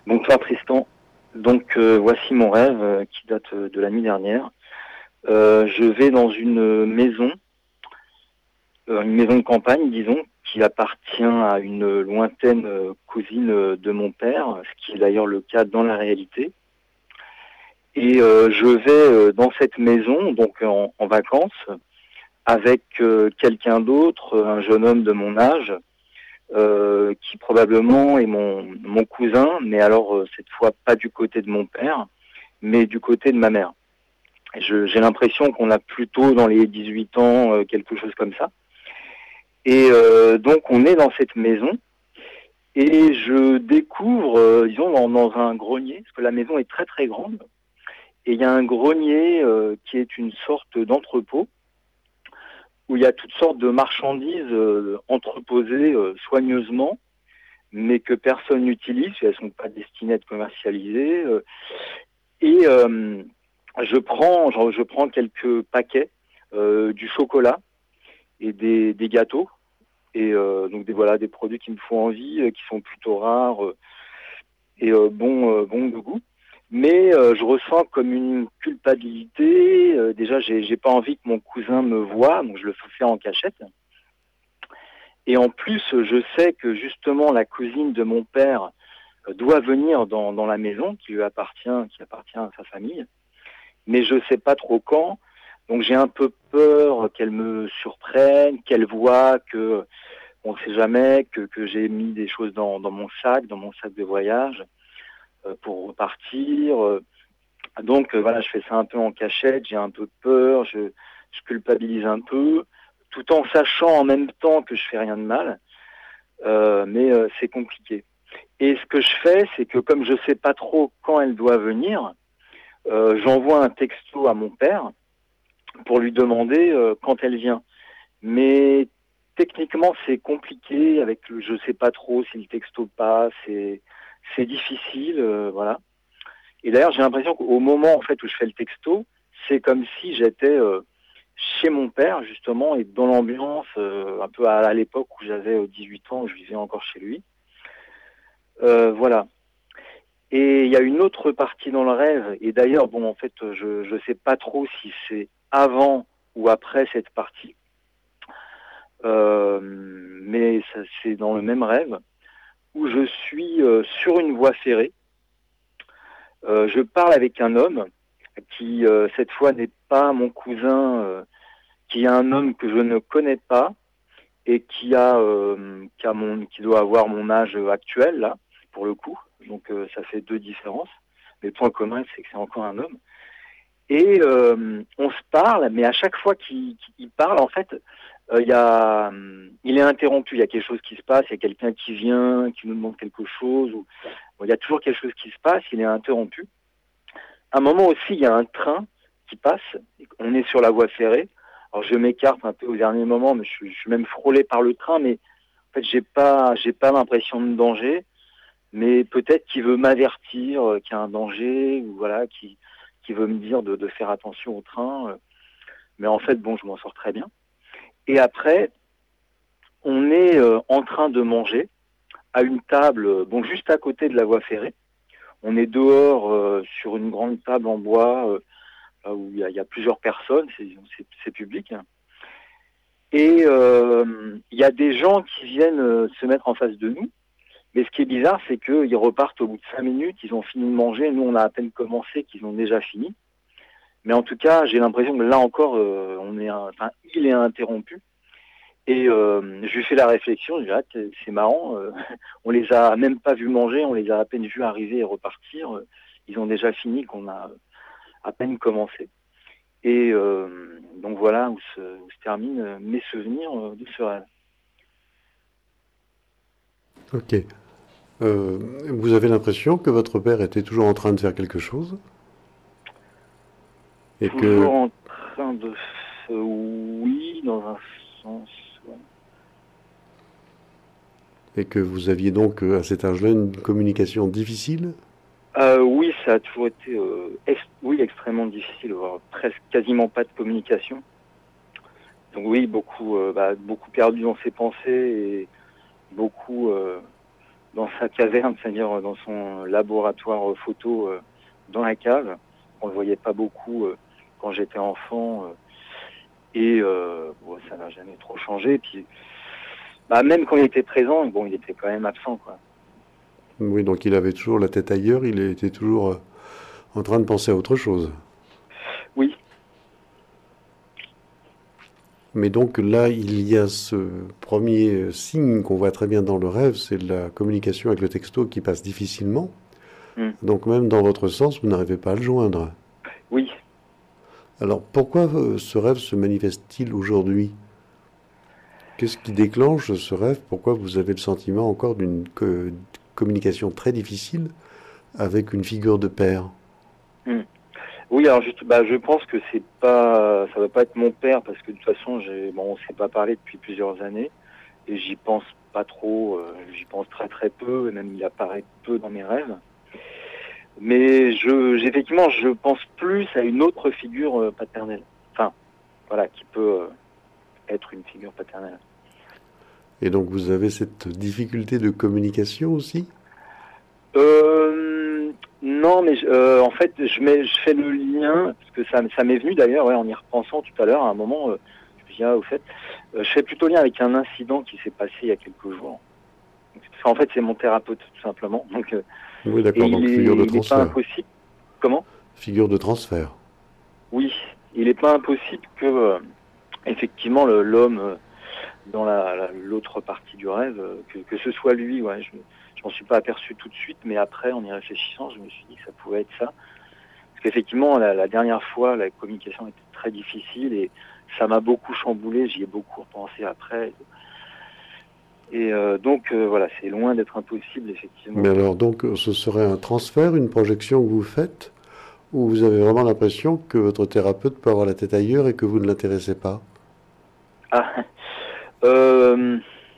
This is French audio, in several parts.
Bonsoir Tristan. Donc voici mon rêve qui date de la nuit dernière. Je vais dans une maison de campagne, disons, qui appartient à une lointaine cousine de mon père, ce qui est d'ailleurs le cas dans la réalité. Et je vais dans cette maison, donc en vacances, avec quelqu'un d'autre, un jeune homme de mon âge, qui probablement est mon cousin, mais alors cette fois pas du côté de mon père, mais du côté de ma mère. J'ai l'impression qu'on a plutôt dans les 18 ans, quelque chose comme ça. Et donc on est dans cette maison et je découvre, disons, dans un grenier, parce que la maison est très très grande, et il y a un grenier qui est une sorte d'entrepôt où il y a toutes sortes de marchandises entreposées soigneusement, mais que personne n'utilise, elles sont pas destinées à être commercialisées. Et je prends quelques paquets, du chocolat et des gâteaux, et donc des produits qui me font envie, qui sont plutôt rares et bons de goût. Mais je ressens comme une culpabilité. Déjà, j'ai pas envie que mon cousin me voie, donc je le fais en cachette. Et en plus, je sais que justement la cousine de mon père doit venir dans la maison qui appartient à sa famille, mais je sais pas trop quand. Donc j'ai un peu peur qu'elle me surprenne, qu'elle voie que on ne sait jamais, que j'ai mis des choses dans mon sac de voyage pour repartir. Donc voilà, je fais ça un peu en cachette, j'ai un peu peur, je culpabilise un peu, tout en sachant en même temps que je fais rien de mal, mais c'est compliqué. Et ce que je fais, c'est que comme je sais pas trop quand elle doit venir, j'envoie un texto à mon père pour lui demander quand elle vient. Mais techniquement, c'est compliqué avec je sais pas trop si le texto passe, c'est difficile, voilà. Et d'ailleurs, j'ai l'impression qu'au moment en fait où je fais le texto, c'est comme si j'étais chez mon père justement et dans l'ambiance un peu à l'époque où j'avais 18 ans, où je vivais encore chez lui. Voilà. Et il y a une autre partie dans le rêve. Et d'ailleurs, bon, en fait, je sais pas trop si c'est avant ou après cette partie. Mais ça, c'est dans le même rêve où je suis sur une voie ferrée. Je parle avec un homme qui, cette fois, n'est pas mon cousin, qui est un homme que je ne connais pas et qui doit avoir mon âge actuel, là, pour le coup. Donc, ça fait deux différences. Mais le point commun, c'est que c'est encore un homme. Et on se parle, mais à chaque fois qu'il parle, en fait, il est interrompu. Il y a quelque chose qui se passe, il y a quelqu'un qui vient, qui nous demande quelque chose. Bon, il y a toujours quelque chose qui se passe, il est interrompu. À un moment aussi, il y a un train qui passe. On est sur la voie ferrée. Alors je m'écarte un peu au dernier moment, mais je suis même frôlé par le train. Mais en fait, j'ai pas l'impression de danger. Mais peut-être qu'il veut m'avertir qu'il y a un danger, ou voilà, qui veut me dire de faire attention au train. Mais en fait, bon, je m'en sors très bien. Et après, on est en train de manger à une table, bon, juste à côté de la voie ferrée. On est dehors sur une grande table en bois où il y a plusieurs personnes, c'est public. Et il y a des gens qui viennent se mettre en face de nous. Mais ce qui est bizarre, c'est qu'ils repartent au bout de 5 minutes, ils ont fini de manger, nous on a à peine commencé, qu'ils ont déjà fini. Mais en tout cas, j'ai l'impression que là encore, il est interrompu. Et je lui fais la réflexion, je dis, ah, c'est marrant, on les a même pas vus manger, on les a à peine vus arriver et repartir. Ils ont déjà fini, qu'on a à peine commencé. Et donc voilà où se terminent mes souvenirs de ce rêve. Ok. Vous avez l'impression que votre père était toujours en train de faire quelque chose et que, Toujours en train de... oui, dans un sens... ouais. et que vous aviez donc à cet âge-là une communication difficile? Oui, ça a toujours été oui, extrêmement difficile, voire presque quasiment pas de communication. Donc oui, beaucoup perdu dans ses pensées et beaucoup dans sa caverne, c'est-à-dire dans son laboratoire photo dans la cave. On le voyait pas beaucoup quand j'étais enfant bon, ça n'a jamais trop changé. Puis, même quand il était présent, bon, il était quand même absent, quoi. Oui, donc il avait toujours la tête ailleurs, il était toujours en train de penser à autre chose. Oui, Mais donc là, il y a ce premier signe qu'on voit très bien dans le rêve, c'est la communication avec le texto qui passe difficilement. mm, Donc même dans votre sens, vous n'arrivez pas à le joindre. oui. Alors pourquoi ce rêve se manifeste-t-il aujourd'hui? Qu'est-ce qui déclenche ce rêve? Pourquoi vous avez le sentiment encore d'une communication très difficile avec une figure de père? mm. Oui, alors je pense que ça va pas être mon père parce que de toute façon, on s'est pas parlé depuis plusieurs années et j'y pense pas trop. J'y pense très très peu et même il apparaît peu dans mes rêves. Mais effectivement, je pense plus à une autre figure paternelle. Enfin, voilà, qui peut être une figure paternelle. Et donc vous avez cette difficulté de communication aussi? Non, mais en fait, je fais le lien parce que ça m'est venu d'ailleurs, ouais, en y repensant tout à l'heure, à un moment, je me dis au fait, je fais plutôt lien avec un incident qui s'est passé il y a quelques jours. Parce qu'en fait, c'est mon thérapeute tout simplement. Donc, Oui, et d'accord, donc figure de il est pas transfert. impossible. Comment? Figure de transfert. Oui, il est pas impossible que effectivement l'homme dans l'autre partie du rêve, que ce soit lui. Ouais, je m'en suis pas aperçu tout de suite, mais après, en y réfléchissant, je me suis dit que ça pouvait être ça. Parce qu'effectivement, la dernière fois, la communication était très difficile et ça m'a beaucoup chamboulé. J'y ai beaucoup repensé après. Et donc, voilà, c'est loin d'être impossible, Mais effectivement. alors donc ce serait un transfert, une projection que vous faites, ou vous avez vraiment l'impression que votre thérapeute peut avoir la tête ailleurs et que vous ne l'intéressez pas? Ah, euh,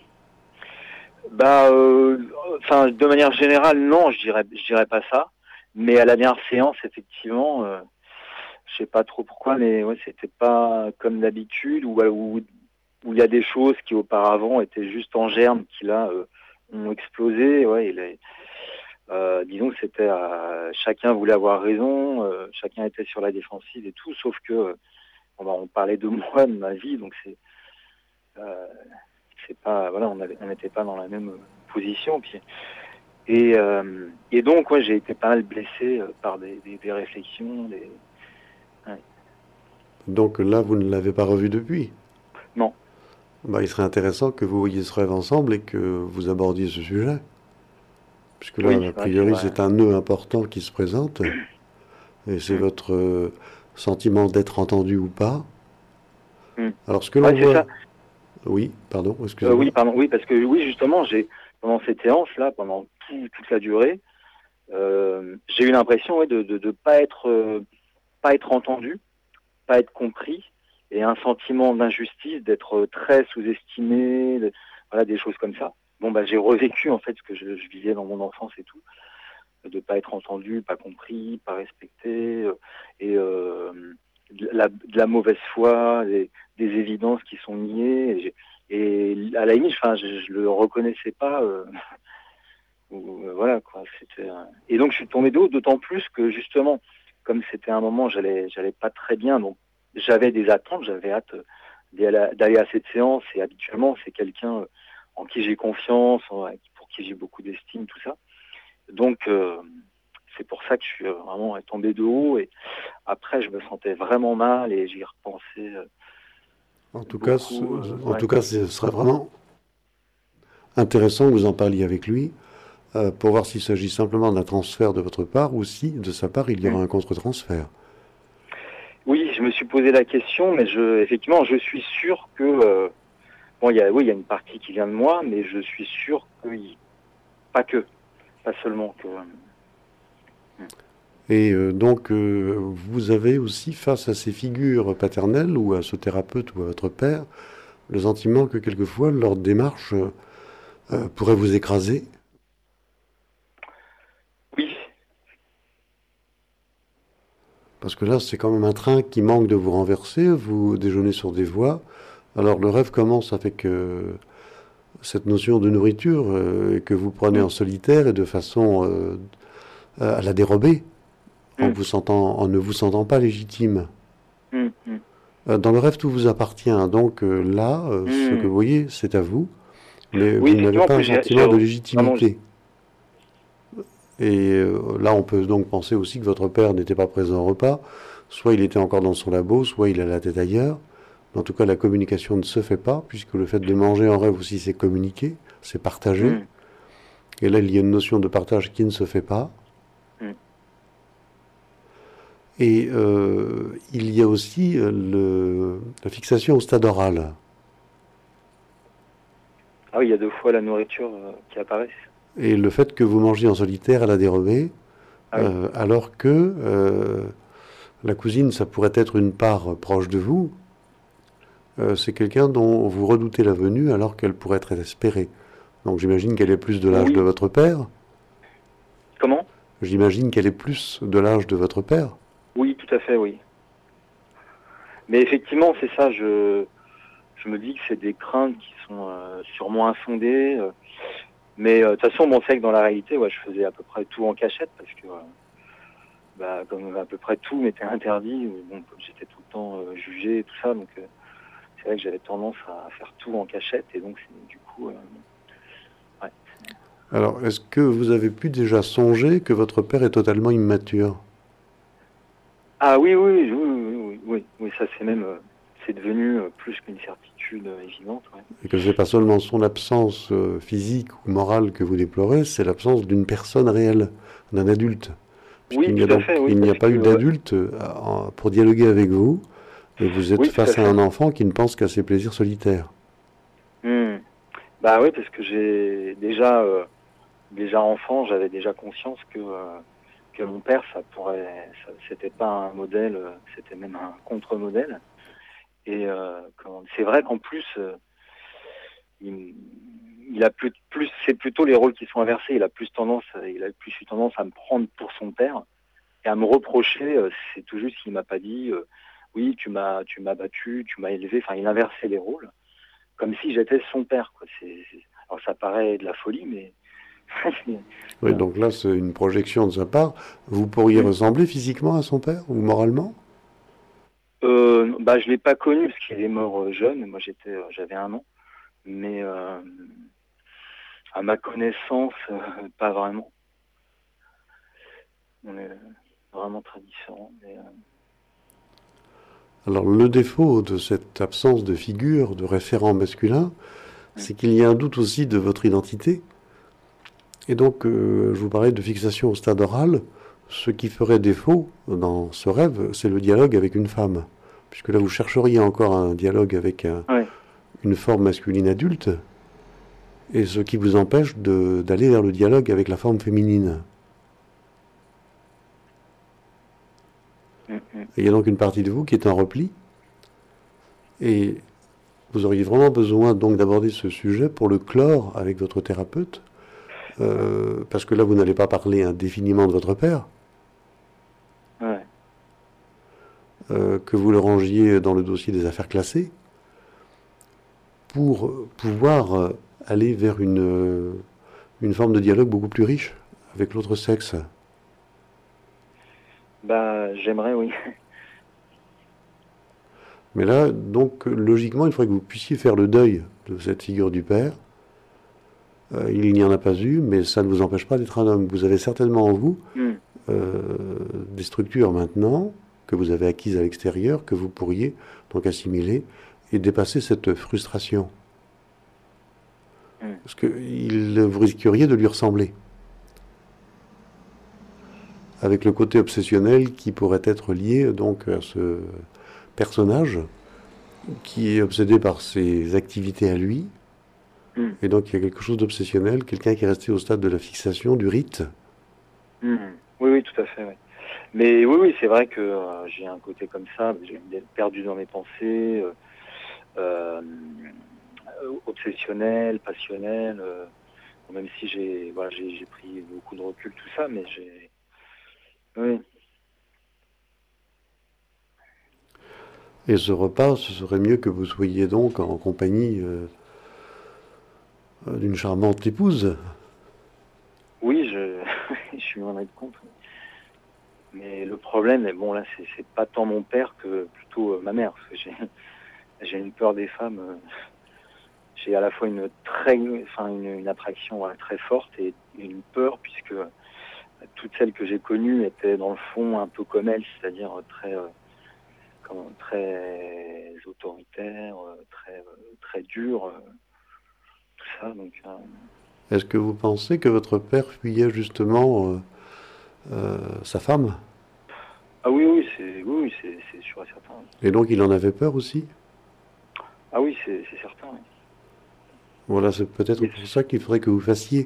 enfin, de manière générale, non, je dirais pas ça. Mais à la dernière séance, effectivement, je sais pas trop pourquoi, mais ouais, c'était pas comme d'habitude, où il y a des choses qui auparavant étaient juste en germe, qui là ont explosé. Ouais, disons que c'était chacun voulait avoir raison, chacun était sur la défensive et tout, sauf que on parlait de moi, de ma vie, donc euh, c'est pas, voilà, on n'était pas dans la même position. Puis, et donc, ouais, j'ai été pas mal blessé par des réflexions, ouais. Donc là, vous ne l'avez pas revu depuis. Non, Bah, il serait intéressant que vous voyiez ce rêve ensemble et que vous abordiez ce sujet. Puisque là, oui, a ouais, c'est priori, vrai. c'est un nœud important qui se présente. Et c'est Mm, votre sentiment d'être entendu ou pas. mm. Alors ce que l'on Ouais, c'est voit... ça. Oui, pardon, excusez-moi. Oui, pardon, oui, parce que oui, justement, pendant cette séance-là, pendant toute la durée, j'ai eu l'impression, ouais, de pas être entendu, pas être compris, et un sentiment d'injustice, d'être très sous-estimé, voilà, des choses comme ça. Bon, j'ai revécu en fait ce que je vivais dans mon enfance et tout, de pas être entendu, pas compris, pas respecté, et de la mauvaise foi, des évidences qui sont niées. Et à la limite, enfin, je le reconnaissais pas. Voilà quoi. Et donc je suis tombé de haut, d'autant plus que justement, comme c'était un moment, j'allais pas très bien, donc j'avais des attentes, j'avais hâte d'aller à cette séance. Et habituellement, c'est quelqu'un en qui j'ai confiance, pour qui j'ai beaucoup d'estime, tout ça. Donc c'est pour ça que je suis vraiment tombé de haut. Et après, je me sentais vraiment mal et j'y repensais En tout cas, beaucoup. en Ouais. tout cas, ce serait vraiment intéressant que vous en parliez avec lui pour voir s'il s'agit simplement d'un transfert de votre part ou si, de sa part, il y Mm. aura un contre-transfert. Oui, je me suis posé la question, mais effectivement, je suis sûr que bon, oui, il y a une partie qui vient de moi, mais je suis sûr pas que, pas seulement que. Et donc, vous avez aussi, face à ces figures paternelles ou à ce thérapeute ou à votre père, le sentiment que quelquefois leur démarche pourrait vous écraser. Oui, Parce que là, c'est quand même un train qui manque de vous renverser, vous déjeunez sur des voies. Alors le rêve commence avec cette notion de nourriture que vous prenez en solitaire et de façon à la dérober en ne vous sentant pas légitime. Dans le rêve, tout vous appartient. Donc là, ce que vous voyez, c'est à vous, mais Oui, vous n'avez effectivement, pas un puis sentiment de vraiment, légitimité. Et là, on peut donc penser aussi que votre père n'était pas présent au repas. Soit il était encore dans son labo, soit il a la tête ailleurs. En tout cas, la communication ne se fait pas, puisque le fait de manger en rêve aussi, c'est communiquer, c'est partager. Et là, il y a une notion de partage qui ne se fait pas. Et il y a aussi la fixation au stade oral. Ah oui, il y a 2 fois la nourriture qui apparaît. Et le fait que vous mangez en solitaire à la dérobée, alors que la cousine, ça pourrait être une part proche de vous, c'est quelqu'un dont vous redoutez la venue alors qu'elle pourrait être espérée. Donc j'imagine qu'elle est plus de l'âge de votre père. Comment? J'imagine qu'elle est plus de l'âge de votre père. Oui, tout à fait, oui. Mais effectivement, c'est ça, je me dis que c'est des craintes qui sont sûrement infondées. Mais de toute façon, bon, c'est vrai que dans la réalité, je faisais à peu près tout en cachette parce que, comme à peu près tout m'était interdit, bon, j'étais tout le temps jugé et tout ça, donc c'est vrai que j'avais tendance à faire tout en cachette et donc du coup, ouais. Alors, est-ce que vous avez pu déjà songer que votre père est totalement immature? Ah oui, ça c'est même, c'est devenu plus qu'une certitude évidente. Ouais. Et que c'est pas seulement son absence physique ou morale que vous déplorez, c'est l'absence d'une personne réelle, d'un adulte. Oui, Puisqu'il tout à fait, oui. il n'y a pas eu d'adulte pour dialoguer avec vous, et vous êtes face à un enfant qui ne pense qu'à ses plaisirs solitaires. Bah oui, parce que j'ai déjà enfant, j'avais déjà conscience que mon père, c'était pas un modèle, c'était même un contre-modèle. Et c'est vrai qu'en plus, il a plus, c'est plutôt les rôles qui sont inversés. Il a plus eu tendance à me prendre pour son père et à me reprocher. C'est tout juste qu'il m'a pas dit, oui, tu m'as battu, tu m'as élevé. Enfin, il inversait les rôles, comme si j'étais son père, quoi. Alors ça paraît de la folie, mais oui, donc là, c'est une projection de sa part. Vous pourriez ressembler physiquement à son père ou moralement? Je l'ai pas connu parce qu'il est mort jeune. Moi, j'avais 1 an, mais à ma connaissance, pas vraiment. On est vraiment très différents. Alors, le défaut de cette absence de figure, de référent masculin, c'est qu'il y a un doute aussi de votre identité. Et donc, je vous parlais de fixation au stade oral. Ce qui ferait défaut dans ce rêve, c'est le dialogue avec une femme. Puisque là, vous chercheriez encore un dialogue avec une forme masculine adulte, et ce qui vous empêche d'aller vers le dialogue avec la forme féminine. Et il y a donc une partie de vous qui est en repli, et vous auriez vraiment besoin donc d'aborder ce sujet pour le clore avec votre thérapeute, parce que là, vous n'allez pas parler indéfiniment de votre père. Que vous le rangiez dans le dossier des affaires classées, pour pouvoir aller vers une forme de dialogue beaucoup plus riche avec l'autre sexe. J'aimerais, oui. Mais là, donc, logiquement, il faudrait que vous puissiez faire le deuil de cette figure du père. Il n'y en a pas eu, mais ça ne vous empêche pas d'être un homme. Vous avez certainement en vous des structures maintenant que vous avez acquises à l'extérieur, que vous pourriez donc assimiler et dépasser cette frustration. Parce que vous risqueriez de lui ressembler. Avec le côté obsessionnel qui pourrait être lié donc à ce personnage qui est obsédé par ses activités à lui. Et donc il y a quelque chose d'obsessionnel, quelqu'un qui est resté au stade de la fixation, du rite. Oui, tout à fait. Oui. Mais oui, c'est vrai que j'ai un côté comme ça, j'ai perdu dans mes pensées, obsessionnel, passionnel. Même si j'ai pris beaucoup de recul, tout ça, mais oui. Et ce repas, ce serait mieux que vous soyez donc en compagnie d'une charmante épouse. Oui, je suis loin d'être contre. Mais le problème, et bon là, c'est pas tant mon père que plutôt ma mère, parce que j'ai une peur des femmes. J'ai à la fois une attraction très forte et une peur, puisque toutes celles que j'ai connues étaient dans le fond un peu comme elle, c'est-à-dire très autoritaires, très dures, tout ça. Donc, Est-ce que vous pensez que votre père fuyait justement sa femme? ah oui, c'est sûr et certain. Et donc il en avait peur aussi? Ah oui, c'est certain. Oui. Voilà, c'est peut-être pour ça qu'il faudrait que vous fassiez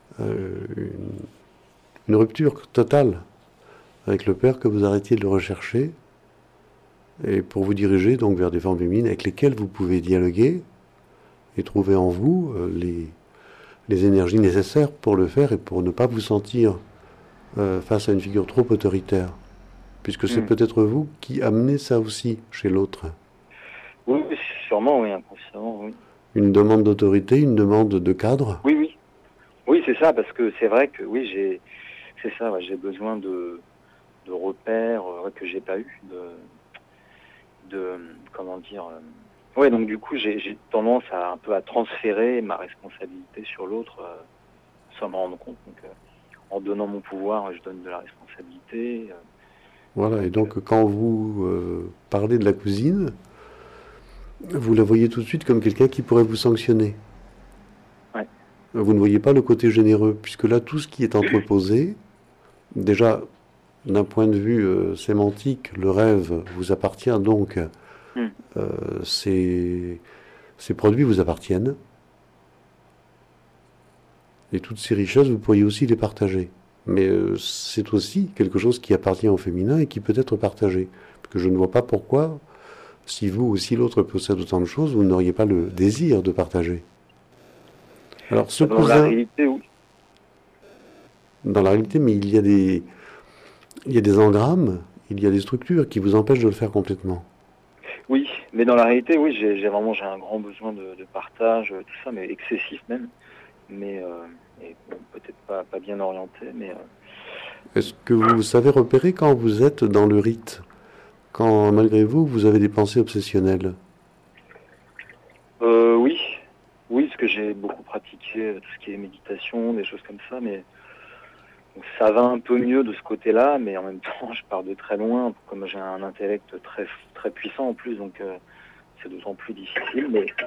une rupture totale avec le père, que vous arrêtiez de le rechercher, et pour vous diriger donc vers des formes féminines avec lesquelles vous pouvez dialoguer et trouver en vous les énergies nécessaires pour le faire et pour ne pas vous sentir face à une figure trop autoritaire. Puisque c'est Hmm. peut-être vous qui amenez ça aussi chez l'autre. Oui, oui, sûrement, oui, inconsciemment, oui. Une demande d'autorité, une demande de cadre. Oui, oui. Oui, c'est ça, parce que c'est vrai que oui, c'est ça, ouais, j'ai besoin de repères que j'ai pas eu, comment dire. Ouais, donc du coup, j'ai tendance à un peu à transférer ma responsabilité sur l'autre, sans m'en rendre compte. Donc, en donnant mon pouvoir, je donne de la responsabilité. Voilà, et Donc, donc quand vous parlez de la cousine, vous la voyez tout de suite comme quelqu'un qui pourrait vous sanctionner. ouais. Vous ne voyez pas le côté généreux, puisque là, tout ce qui est entreposé, déjà, d'un point de vue sémantique, le rêve vous appartient, donc Hmm. ces, ces produits vous appartiennent, et toutes ces richesses, vous pourriez aussi les partager. Mais c'est aussi quelque chose qui appartient au féminin et qui peut être partagé. Parce que je ne vois pas pourquoi, si vous ou si l'autre possède autant de choses, vous n'auriez pas le désir de partager. Alors, ce Dans la cousin, réalité, oui. dans la réalité, mais il y a des engrammes, il y a des structures qui vous empêchent de le faire complètement. Oui, mais dans la réalité, oui, j'ai un grand besoin de partage, tout ça, mais excessif même. Mais et bon, peut-être pas bien orienté, mais Est-ce que vous savez repérer quand vous êtes dans le rite? Quand, malgré vous, vous avez des pensées obsessionnelles? oui, oui, parce que j'ai beaucoup pratiqué tout ce qui est méditation, des choses comme ça, mais bon, ça va un peu mieux de ce côté-là, mais en même temps, je pars de très loin, comme j'ai un intellect très puissant en plus, donc c'est d'autant plus difficile,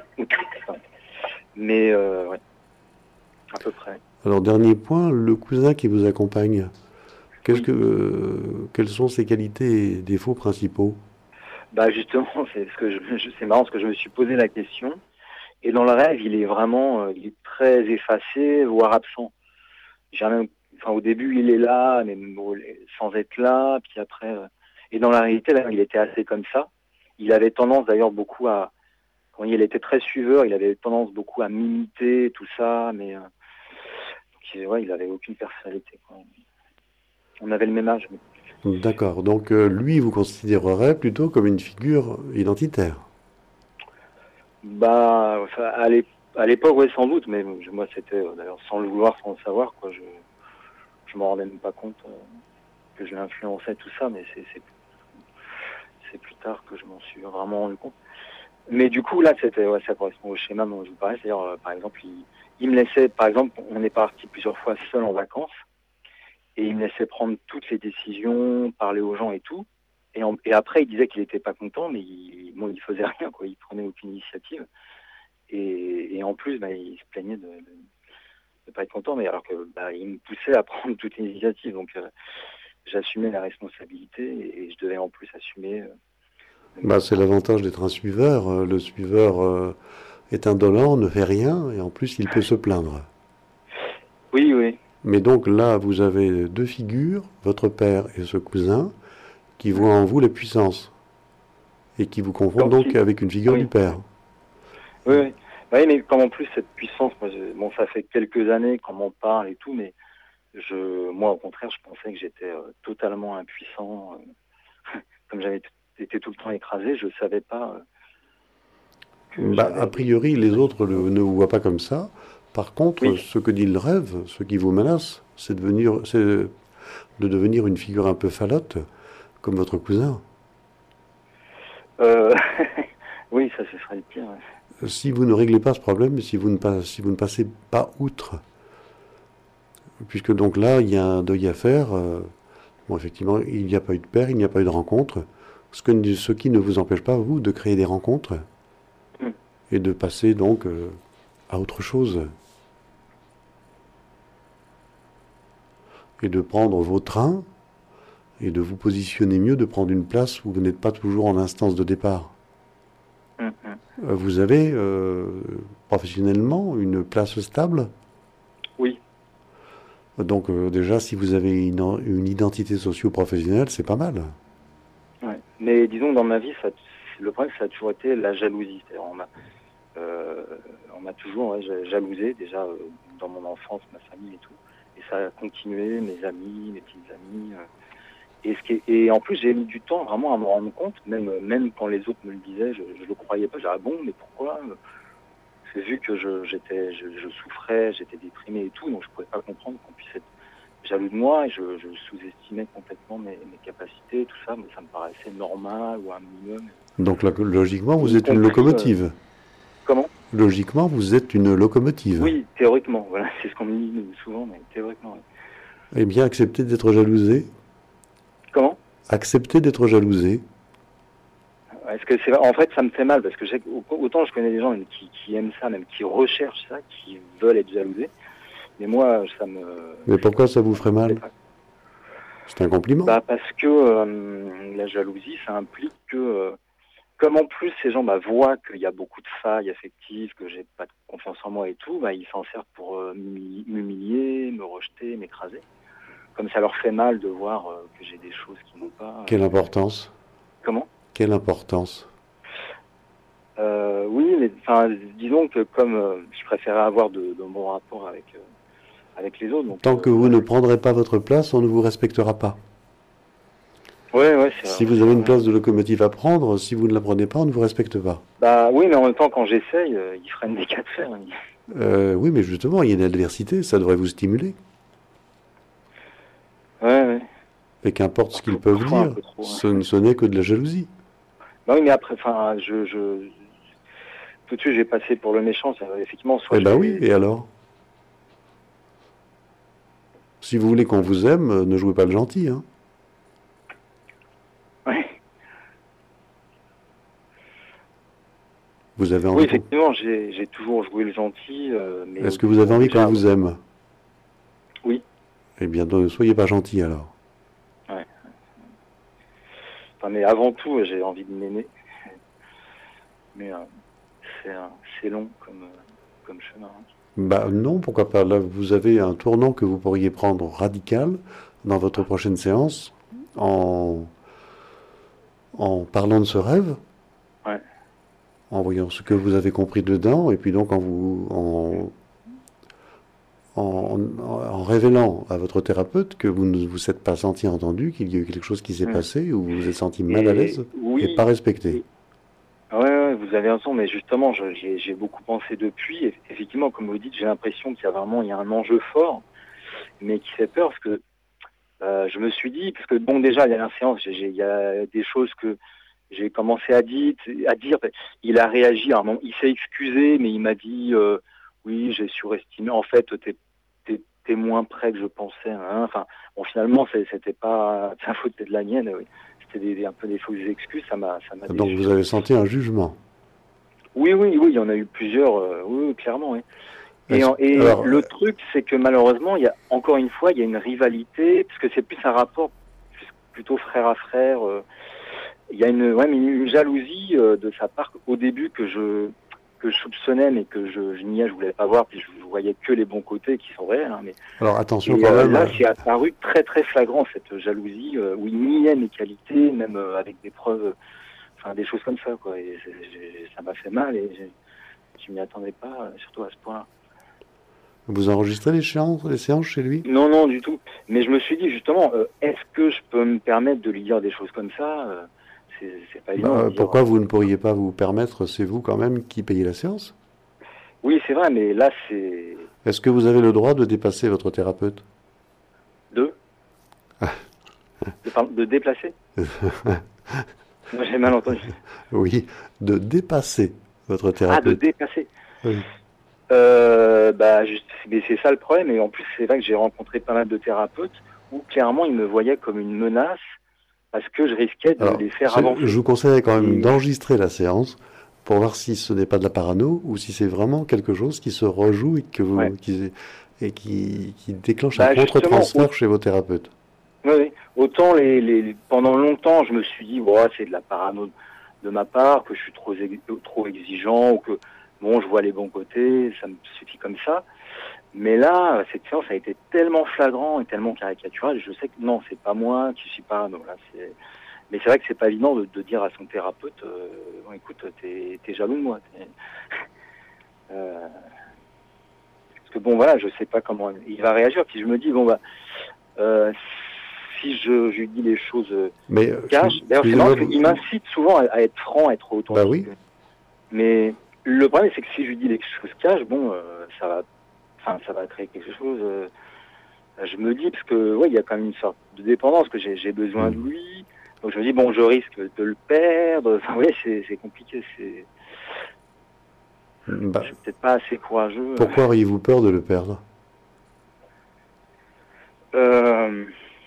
mais ouais, à peu près. Alors, dernier point, le cousin qui vous accompagne, Oui, quelles sont ses qualités et défauts principaux? bah justement, c'est marrant parce que je me suis posé la question, et dans le rêve, il est vraiment, il est très effacé, voire absent. J'ai même, enfin, au début, il est là, mais bon, sans être là. Puis après, et dans la réalité, là, il était assez comme ça. Il avait tendance d'ailleurs beaucoup quand il était très suiveur, il avait tendance beaucoup à m'imiter, tout ça, mais ouais, il avait aucune personnalité, quoi. On avait le même âge. D'accord, donc lui vous considérerait plutôt comme une figure identitaire. Bah, enfin, à l'époque, ouais, sans doute, mais moi, c'était d'ailleurs sans le vouloir, sans le savoir, quoi. Je m'en rendais même pas compte que je l'influençais, tout ça, mais c'est plus tard que je m'en suis vraiment rendu compte. Mais du coup, là, ouais, ça correspond au schéma dont je vous parlais. C'est-à-dire, par exemple, il me laissait, par exemple, on est parti plusieurs fois seul en vacances, et il me laissait prendre toutes les décisions, parler aux gens et tout. Et après, il disait qu'il n'était pas content, mais bon, il faisait rien, quoi. Il prenait aucune initiative. Et en plus, bah, il se plaignait de pas être content, mais alors que bah, il me poussait à prendre toutes les initiatives. Donc, j'assumais la responsabilité et je devais en plus assumer de me Bah, faire c'est pardon. l'avantage d'être un suiveur. Le suiveur est indolent, ne fait rien, et en plus il peut se plaindre. Oui, oui. Mais donc là, vous avez deux figures, votre père et ce cousin, qui voient en vous la puissance, et qui vous confondent Donc, donc avec une figure du oui. père. Oui, oui. Oui, mais comme en plus cette puissance, moi, bon, ça fait quelques années qu'on m'en parle et tout, mais moi, au contraire, je pensais que j'étais totalement impuissant, comme j'avais été tout le temps écrasé, je savais pas que Bah, a j'avais priori, des les autres capacités. ne vous voient pas comme ça, Par contre, Oui. ce que dit le rêve, ce qui vous menace, c'est de devenir une figure un peu falote, comme votre cousin. Euh, oui, ça, ce serait le pire. Ouais. Si vous ne réglez pas ce problème, si vous ne passez pas outre, puisque donc là, il y a un deuil à faire, bon, effectivement, il n'y a pas eu de père, il n'y a pas eu de rencontre, ce qui ne vous empêche pas, vous, de créer des rencontres Hmm. et de passer donc à autre chose. Et de prendre vos trains et de vous positionner mieux, de prendre une place où vous n'êtes pas toujours en instance de départ. Hmm, hmm. Vous avez professionnellement une place stable. Oui. Donc déjà, si vous avez une identité socio-professionnelle, c'est pas mal. Ouais. Mais disons, dans ma vie, le problème, ça a toujours été la jalousie. C'est-à-dire, euh, on m'a toujours jalousé, déjà dans mon enfance, ma famille et tout. Et ça a continué, mes amis, mes petites amies. Et en plus, j'ai mis du temps vraiment à me rendre compte, même quand les autres me le disaient, je le croyais pas. J'ai dit, ah bon, mais pourquoi? J'ai vu que je souffrais, j'étais déprimé et tout, donc je pouvais pas comprendre qu'on puisse être jaloux de moi, et je sous-estimais complètement mes capacités, tout ça, mais ça me paraissait normal ou un minimum. Donc logiquement, vous Y êtes une compris, locomotive. comment? Logiquement, vous êtes une locomotive. Oui, théoriquement, voilà, c'est ce qu'on me dit souvent, mais théoriquement, oui. Eh bien, acceptez d'être jalousé. Comment? Acceptez d'être jalousé. Est-ce que c'est en fait ça me fait mal parce que autant je connais des gens qui aiment ça, même qui recherchent ça, qui veulent être jalousés, mais moi ça me Mais pourquoi ça vous ferait plaît mal? pas. C'est un compliment. Bah parce que la jalousie ça implique que comme en plus ces gens voient qu'il y a beaucoup de failles affectives, que j'ai pas de confiance en moi et tout, ils s'en servent pour m'humilier, me rejeter, m'écraser. Comme ça leur fait mal de voir que j'ai des choses qui n'ont pas. Quelle importance? Comment? Quelle importance? Oui, mais enfin, disons que comme je préférais avoir de bons rapports avec les autres, donc Tant que vous ne prendrez pas votre place, on ne vous respectera pas. ouais, Si vous avez une place de locomotive à prendre, si vous ne la prenez pas, on ne vous respecte pas. Bah oui, mais en même temps, quand j'essaye, ils freinent des cas de fer. Oui, mais justement, il y a une adversité, ça devrait vous stimuler. Ouais. Et qu'importe ce qu'ils peuvent Parfois un dire, peu trop. ce n'est que de la jalousie. Bah oui, mais après, enfin, tout de suite, j'ai passé pour le méchant. Effectivement, soit Eh ben oui, et alors? Si vous voulez qu'on vous aime, ne jouez pas le gentil, hein. Ouais. Vous avez Oui, envie effectivement, j'ai toujours joué le gentil. Mais Est-ce que vous avez envie qu'on vous aime? Oui. Eh bien, ne soyez pas gentil alors. Ouais. Enfin, mais avant tout, j'ai envie de m'aimer. Mais c'est long comme chemin. Bah non, pourquoi pas. Là, vous avez un tournant que vous pourriez prendre radical dans votre prochaine séance en parlant de ce rêve, Ouais. en voyant ce que vous avez compris dedans, et puis donc en révélant à votre thérapeute que vous ne vous êtes pas senti entendu, qu'il y a eu quelque chose qui s'est passé, ou vous vous êtes senti mal à l'aise et pas respecté. Ouais, vous avez raison, mais justement, j'ai beaucoup pensé depuis. Et effectivement, comme vous dites, j'ai l'impression qu'il y a un enjeu fort, mais qui fait peur parce que je me suis dit, parce que bon, déjà, il y a la séance, il y a des choses que j'ai commencé à dire. Il a réagi, à un moment, il s'est excusé, mais il m'a dit, oui, j'ai surestimé. En fait, t'es moins près que je pensais. Hein. Enfin, bon, finalement, c'était pas sa faute, c'était de la mienne. Oui. C'était un peu des fausses excuses. Ça m'a Donc déçu. vous avez senti un jugement. Oui, il y en a eu plusieurs. Oui, clairement. Oui. Et Alors, le truc, c'est que malheureusement, encore une fois, il y a une rivalité, parce que c'est plus un rapport plutôt frère à frère. Il y a une jalousie de sa part au début que je soupçonnais, mais que je niais, je voulais pas voir, puis je voyais que les bons côtés qui sont réels. Hein, mais alors attention quand même. Là, c'est apparu très très flagrant cette jalousie où il niait mes qualités, même avec des preuves, enfin des choses comme ça, quoi. Et ça m'a fait mal et je m'y attendais pas, surtout à ce point-là. Vous enregistrez les séances chez lui? Non, du tout. Mais je me suis dit justement, est-ce que je peux me permettre de lui dire des choses comme ça? C'est pas évident. Pourquoi vous ne pourriez pas vous permettre, c'est vous quand même qui payez la séance? Oui, c'est vrai, mais là, c'est Est-ce que vous avez le droit de dépasser votre thérapeute? deux. De déplacer? Moi, j'ai mal entendu. Oui, de dépasser votre Ah, de thérapeute. déplacer. Oui. Mais c'est ça le problème. Et en plus, c'est vrai que j'ai rencontré pas mal de thérapeutes où clairement ils me voyaient comme une menace parce que je risquais de Alors, les faire je avancer. vous conseillerais quand même Et d'enregistrer la séance pour voir si ce n'est pas de la parano ou si c'est vraiment quelque chose qui se rejoue et ouais. qui déclenche un Justement, contre-transfert chez vos thérapeutes. oui, oui. Autant pendant longtemps, je me suis dit, ouais, c'est de la parano de ma part, que je suis trop exigeant ou que bon, je vois les bons côtés, ça me suffit comme ça. Mais là, cette séance a été tellement flagrant et tellement caricatural, je sais que non, c'est pas moi qui suis parano. Là, mais c'est vrai que c'est pas évident de dire à son thérapeute, bon, écoute, t'es jaloux de moi. Euh, parce que bon, voilà, je sais pas comment il va réagir. Puis je me dis, bon, bah, euh, si je lui dis les choses Mais cash. D'ailleurs, c'est marrant excusez-moi, parce qu'il m'incite souvent à être franc, à être bah authentique. oui. Mais le problème, c'est que si je lui dis les choses cash, bon, ça va créer quelque chose. Je me dis, parce que ouais, il y a quand même une sorte de dépendance, que j'ai besoin de Hmm. lui. Donc je me dis, bon, je risque de le perdre. Enfin, oui, c'est compliqué. Je Bah, suis peut-être pas assez courageux. pourquoi auriez-vous peur de le perdre? Euh,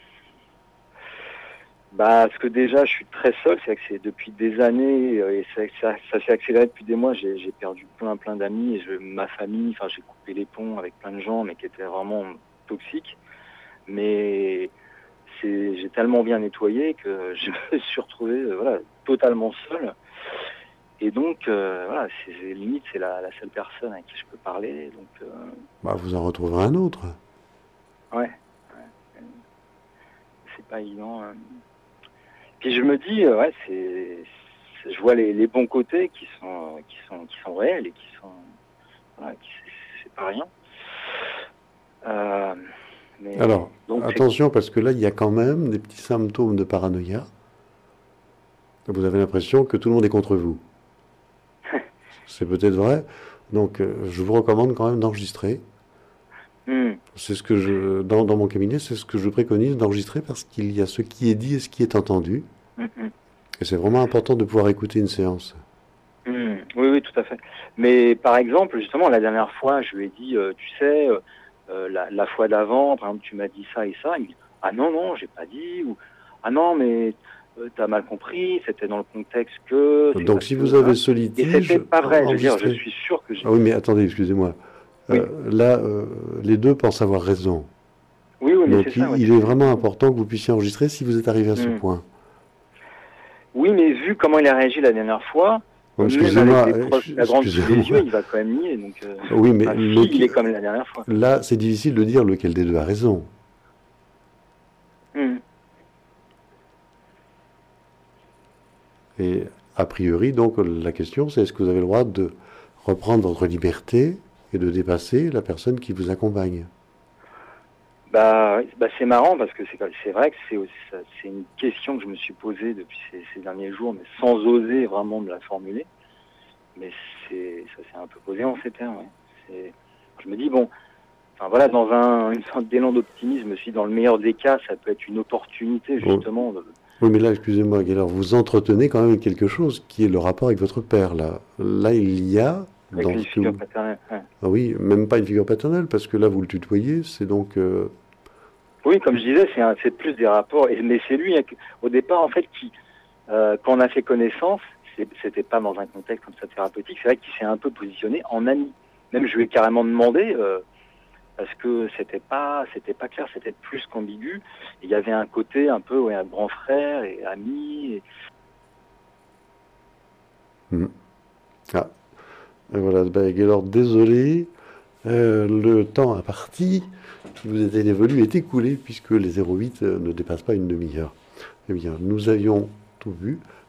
parce que déjà, je suis très seul. C'est vrai que c'est depuis des années, et ça s'est accéléré depuis des mois. J'ai perdu plein d'amis, et ma famille. Enfin, j'ai coupé les ponts avec plein de gens, mais qui étaient vraiment toxiques. Mais j'ai tellement bien nettoyé que je me suis retrouvé, voilà, totalement seul. Et donc, voilà, limite, c'est la seule personne à qui je peux parler. Donc, Bah, vous en retrouverez un autre. ouais, c'est pas évident. Puis je me dis, ouais, je vois les bons côtés qui sont réels et qui sont, voilà, c'est pas rien. Euh, mais Alors, donc, attention, parce que là, il y a quand même des petits symptômes de paranoïa. Vous avez l'impression que tout le monde est contre vous. C'est peut-être vrai. Donc, je vous recommande quand même d'enregistrer. hmm, C'est ce que dans mon cabinet, c'est ce que je préconise d'enregistrer parce qu'il y a ce qui est dit et ce qui est entendu. hmm, hmm, Et c'est vraiment important de pouvoir écouter une séance. oui, oui, tout à fait. Mais par exemple, justement, la dernière fois, je lui ai dit, tu sais, la fois d'avant, par exemple, tu m'as dit ça et ça. Il me dit, ah non, non, j'ai pas dit. Ou, ah non, mais t'as mal compris, c'était dans le contexte que, c'est Donc, parce si que, vous avez hein. ce Et c'était litige, pas vrai. Je veux dire, je enregistrez. suis sûr que Ah oui, mais attendez, excusez-moi. oui, Là, les deux pensent avoir raison. oui, oui, mais c'est Donc, ça, ouais, il est vraiment important que vous puissiez enregistrer si vous êtes arrivé à ce Hmm. point. Oui, mais vu comment il a réagi la dernière fois, Bon, même avec excusez-moi, des preuves flagrantes sous les yeux, excusez-moi. il va quand même nier. Donc, Oui, mais enfin, si, il est comme la dernière fois. là, c'est difficile de dire lequel des deux a raison. Hmm. Et a priori, donc, la question, c'est est-ce que vous avez le droit de reprendre votre liberté et de dépasser la personne qui vous accompagne? C'est marrant parce que c'est vrai que c'est une question que je me suis posée depuis ces derniers jours, mais sans oser vraiment me la formuler. Mais ça s'est un peu posé en ces termes. Ouais. Je me dis bon, enfin voilà, dans une sorte d'élan d'optimisme, si dans le meilleur des cas, ça peut être une opportunité Oh, justement oui, mais là, excusez-moi, Gaylor, vous entretenez quand même quelque chose qui est le rapport avec votre père, là. Là, il y a, avec dans une ce que figure vous... paternelle. Ouais. Ah oui, même pas une figure paternelle, parce que là, vous le tutoyez, c'est donc... Oui, comme je disais, c'est plus des rapports. Mais c'est lui, hein, au départ, en fait, quand on a fait connaissance, c'était pas dans un contexte comme ça thérapeutique, c'est vrai qu'il s'est un peu positionné en ami. Même je lui ai carrément demandé, parce que c'était pas clair, c'était plus qu'ambigu. Et il y avait un côté un peu, ouais, un grand frère et ami. hmm. Ah, et voilà, ben, Gaylor, désolé, le temps imparti qui vous était dévolu est écoulé, puisque les 08 ne dépassent pas une demi-heure. Eh bien, nous avions tout vu.